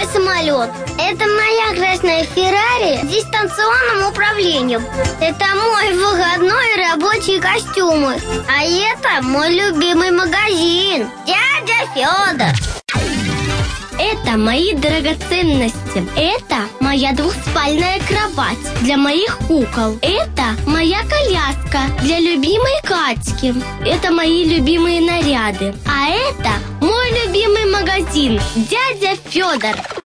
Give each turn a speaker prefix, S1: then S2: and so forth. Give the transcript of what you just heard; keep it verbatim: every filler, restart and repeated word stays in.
S1: мой самолет. Это моя красная Феррари с дистанционным управлением. Это мой выходной рабочий костюмы. А это мой любимый магазин. Дядя Федор. Это мои драгоценности. Это моя двухспальная кровать для моих кукол. Это моя коляска для любимой Катьки. Это мои любимые наряды. А это мой любимый магазин. Дядя Федор.